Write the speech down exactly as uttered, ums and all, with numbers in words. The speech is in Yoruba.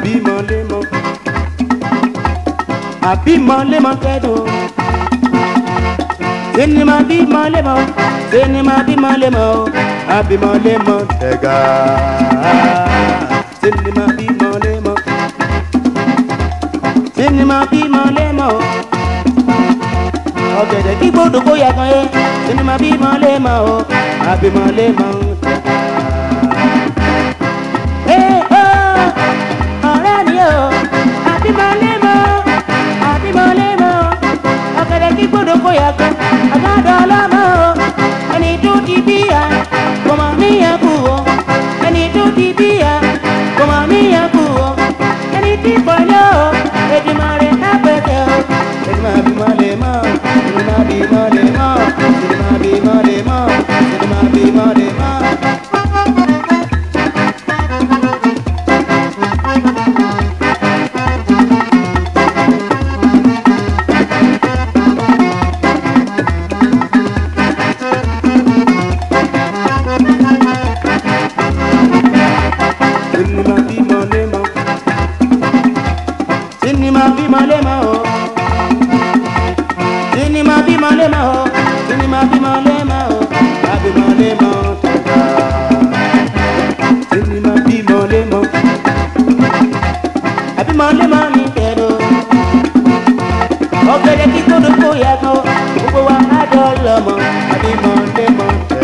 bímọ lémọ àbímọ lémọ kẹ́dùn sinimá bímọ lémọ sinimá bímọ lémọ àbímọ lémọ tẹ̀gà sinimá bímọ lémọ sinimá bímọ lémọ ọ̀gẹ̀dẹ̀ kí gbọ́dọ̀ kó yà kan yẹ sinimá bímọ lémọ àbímọ lémọ tẹ̀gà. Ọ̀gẹ̀dẹ̀ kí gbọ́dọ̀ kó yà kan gbogbo wa á dọ̀ lọ́mọ àbímọ lémọ.